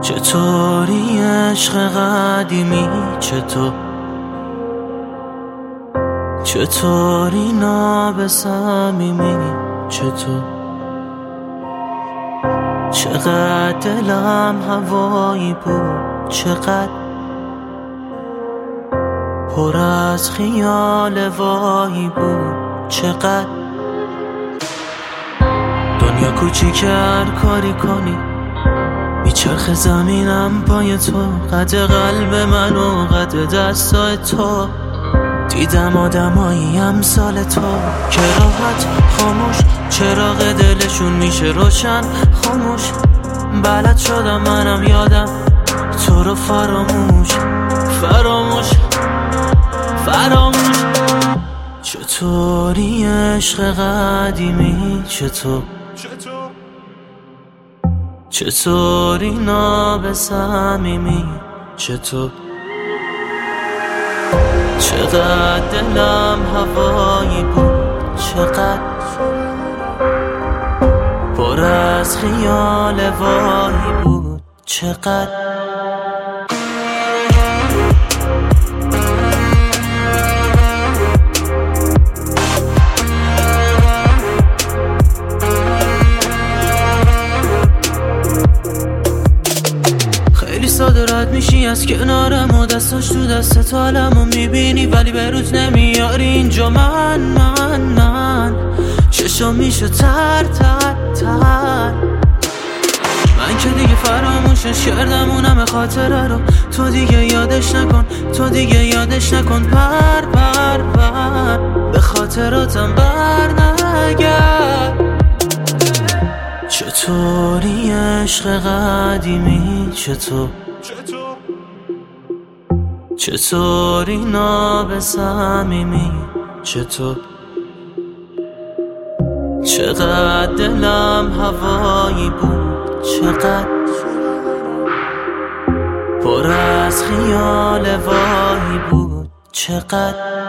چطوری عشق قدیمی چطوری ناب صمیمی چقدر دلم هوایی بود، چقدر پر از خیال وایی بود، چقدر دنیا کوچیک هر کاری کنی میچرخ زمینم پای تو، قد قلب من و قد دستای تو. دیدم آدمایی امثال تو که راحت خاموش چراغ دلشون میشه روشن خاموش. بلد شدم منم یادم تو رو فراموش چطوری عشق قدیمی چطوری ناب صمیمی چقدر دلم هوایی بود، چقدر پر از خیال وایی بود، چقدر ساده رد میشی از کنارم و دستاش تو دست حالمو میبینی، ولی به روز نمیاری اینجا. من چشم میشه تر من که دیگه فراموشش کردم اونم خاطره رو. تو دیگه یادش نکن پر به خاطراتم بر نگرد. چطوری عشق قدیمی چطوری ناب صمیمی چقدر دلم هوایی بود، چقدر پر از خیال وایی بود، چقدر